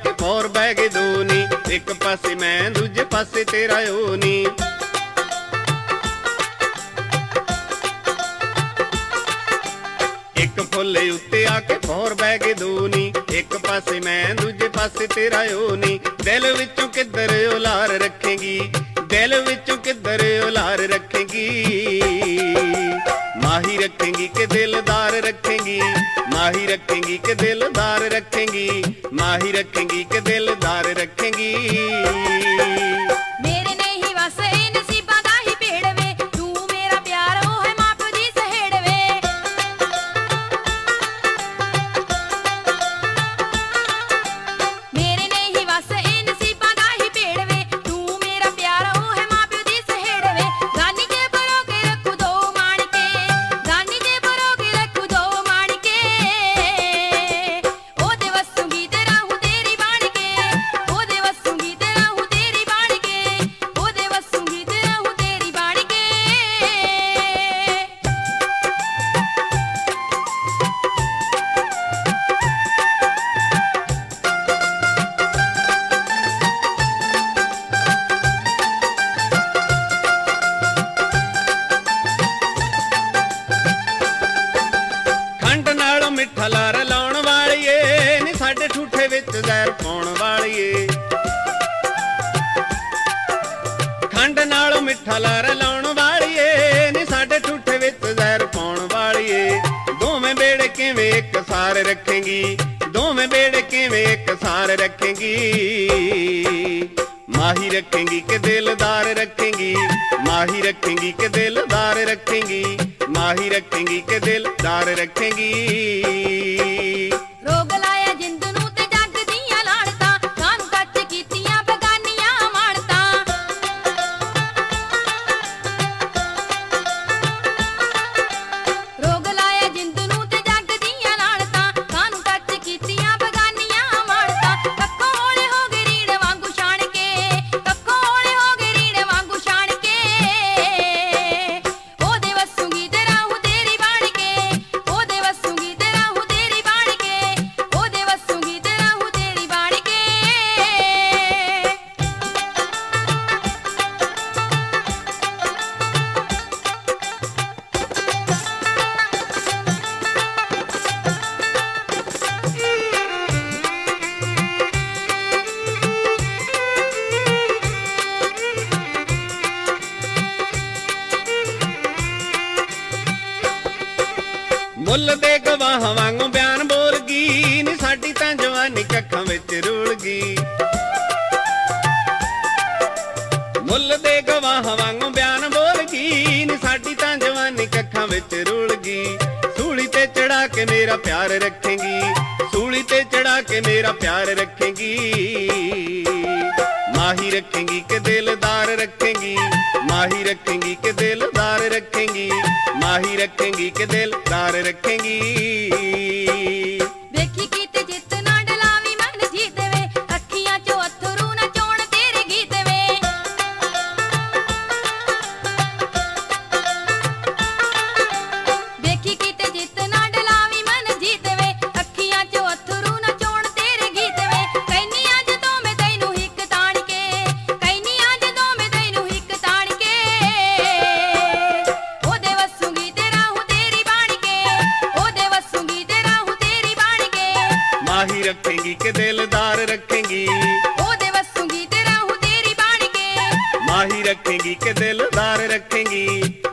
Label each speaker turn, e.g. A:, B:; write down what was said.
A: आके फौर बह गए दो नी, एक पासे मैं दूजे पासे तेरा ओ नी। एक फुल उत्ते आके फौर बह गए दो नी, एक पासे मैं दूजे पासे तेरा ओ नी। दिल विचों किधर उलार रखेंगी, दिल विचों किधर उलार रखेंगी, माही रखेंगी के दिलदार रखेंगी, माही रखेंगी के दिलदार रखेंगी, माही रखेंगी के दिलदार रखेंगी।
B: मेरे नहीं वस नसीबा दा ही पेड़ वे, तू मेरा प्यार ओ है मां प्यो दी सहेड़ वे। मेरे नहीं वस नसीबा दा ही पेड़ वे, तू मेरा प्यार ओ है मां प्यो दी सहेड़ वे। गानी जे भरो के रखू दो मान के, गानी जे भरो के रखू दो मान के, ओ दे वसूंगी ते रहूं तेरी बाण के, ओ दे वसूंगी ते रहूं तेरी बाण के, ओ दे वसूंगी ते रहूं तेरी बाण के।
A: खंड नालों मिठा लार लाउण वालीए नी, साडे ठूठे विच जहर पाउण वालीए। खंड नालों मिठा लार लाउण वालीए नी, साडे ठूठे विच जहर पाउण वालीए। दोवें बेड़े किवें एक सार रखेंगी, दोवें बेड़े किवें एक सार रखेंगी, माही रखेंगी के दिलदार रखेंगी, माही रखेंगी के दिलदार रखेंगी, माही रखेंगी के दिलदार रखेंगी।
B: रोग लाया जिंद नूं ते जग दियां लाणतां, कानूं कच कीतियां बगानियां माणतां। रोग लाया जिंद नूं ते जग दियां लाणतां, कानूं कच कीतियां बगानियां माणतां। कक्कों होले हो गए रीड़ वांगू छाण के, कक्कों होले हो गए रीड़ वांगू छाण के, ओ दे वसूंगी ते रहूं तेरी बाण के, ओ दे वसूंगी ते रहूं तेरी बाण के, ओ दे वसूंगी ते रहूं तेरी बाण के।
A: मुੱਲ ਦੇ ਗਵਾਹਾਂ ਵਾਂਗੂ ਬਿਆਨ ਬੋਲ ਗਈ ਨੀ, ਸਾਡੀ ਤਾਂ ਜਵਾਨੀ ਕੱਖਾਂ ਵਿੱਚ ਰੁਲ ਗਈ। ਮੁੱਲ ਦੇ ਗਵਾਹਾਂ ਵਾਂਗੂ ਬਿਆਨ ਬੋਲ ਗਈ ਨੀ, ਸਾਡੀ ਤਾਂ ਜਵਾਨੀ ਕੱਖਾਂ ਵਿੱਚ ਰੁਲ ਗਈ। ਸੂਲੀ ਤੇ ਚੜਾ ਕੇ ਮੇਰਾ ਪਿਆਰ ਰੱਖੇਂਗੀ, ਸੂਲੀ ਤੇ ਚੜਾ ਕੇ ਮੇਰਾ ਪਿਆਰ ਰੱਖੇਂਗੀ, माही रखेंगी के दिलदार रखेंगी, माही रखेंगी के दिलदार रखेंगी, माही रखेंगी के दिलदार रखेंगी।
B: ਵੇਖੀ ਕੀਤੇ ਜਿੱਤ ਨਾ ਡਲਾਵੀ ਮਨ ਜੀਤ ਵੇ, ਅੱਖੀਆਂ ਚੋਂ ਅਥਰੂ ਨਾ ਚੋਣ ਤੇਰੇ ਗੀਤ ਵੇ। ਵੇਖੀ ਕੀਤੇ ਜਿੱਤ ਨਾ ਡਲਾਵੀ ਮਨ ਜੀਤ ਵੇ, ਅੱਖੀਆਂ ਚੋਂ ਅਥਰੂ ਨਾ ਚੋਣ ਤੇਰੇ ਗੀਤ ਵੇ। ਕਹਿਨੀ ਅੱਜ ਤੋਂ ਮੈਂ ਤੈਨੂੰ ਹਿੱਕ ਤਾਣ ਕੇ, ਕਹਿਨੀ ਅੱਜ ਤੋਂ ਮੈਂ ਤੈਨੂੰ ਹਿੱਕ ਤਾਣ ਕੇ, ਉਹਦੇ ਵਸੂੰਗੀ ਤੇ ਰਹੂੰ ਤੇਰੀ ਬਾਣ ਕੇ, ਉਹਦੇ ਵਸੂੰਗੀ ਤੇ ਰਹੂੰ ਤੇਰੀ ਬਾਣ ਕੇ।
A: माही रखेंगी के दिलदार रखेंगी,
B: ਉਹਦੇ ਵਸੂੰਗੀ ਤੇ ਰਹੂੰ ਤੇਰੀ ਬਾਣ ਕੇ।
A: माही रखेंगी के दिलदार रखेंगी।